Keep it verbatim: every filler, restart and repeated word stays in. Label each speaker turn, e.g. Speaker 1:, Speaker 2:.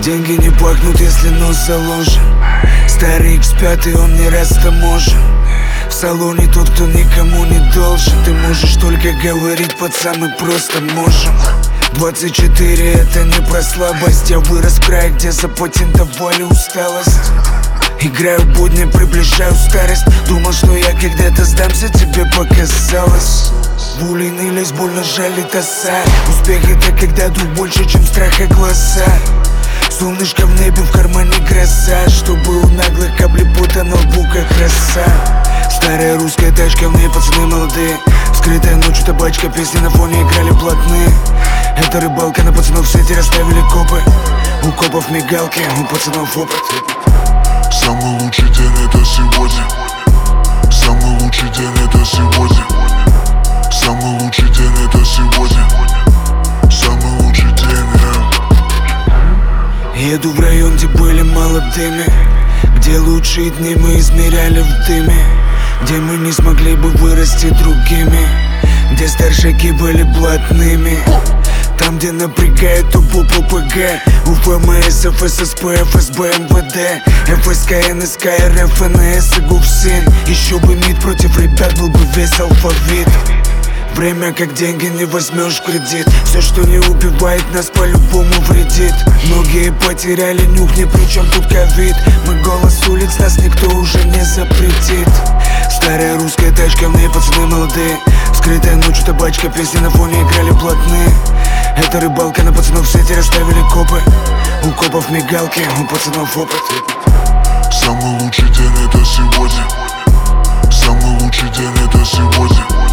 Speaker 1: Деньги не пахнут, если нос заложен. Старый икс пять, он не раз таможен. В салоне тот, кто никому не должен. Ты можешь только говорить, пацан, мы просто можем. Двадцать четыре это не про слабость. Я вырос в крае, где запатентовали усталость. Играю в будни, приближаю старость. Думал, что я когда-то сдамся, тебе показалось. Боли нылись, больно жалит оса. Успех это когда дух больше, чем страх и глаза. Солнышко в небе, в кармане гроза. Чтобы у наглых капли пота на лбу, как роса. Старая русская тачка, в ней пацаны молодые. Скрытая ночью табачка, песни на фоне играли блатные. Это рыбалка, на пацанов в сети расставили копы. У копов мигалки, у пацанов опыт.
Speaker 2: Самый лучший день это сегодня. Самый лучший день это сегодня. Самый лучший день это сегодня. Самый лучший день, yeah.
Speaker 1: Еду в район, где были молодыми, где лучшие дни мы измеряли в дыме, где мы не смогли бы вырасти другими, где старшаки были блатными. Там, где напрягает УПУ, ППГ, УФМС, ФССП, ФСБ, МВД, ФСК, НСК, РФ, НС и ГУФСИН. Еще бы МИД против ребят, был бы весь алфавит. Время как деньги не возьмешь в кредит. Все, что не убивает нас, по-любому вредит. Многие потеряли нюх, ни при чем тут ковид. Мы голос улиц, нас никто уже не запретит. Старая русская тачка, в ней пацаны молодые. Скрытая ночью табачка, песни на фоне играли блатные. Это рыбалка, на пацанов в сети расставили копы. У копов мигалки, у пацанов опыт.
Speaker 2: Самый лучший день это сегодня. Самый лучший день это сегодня.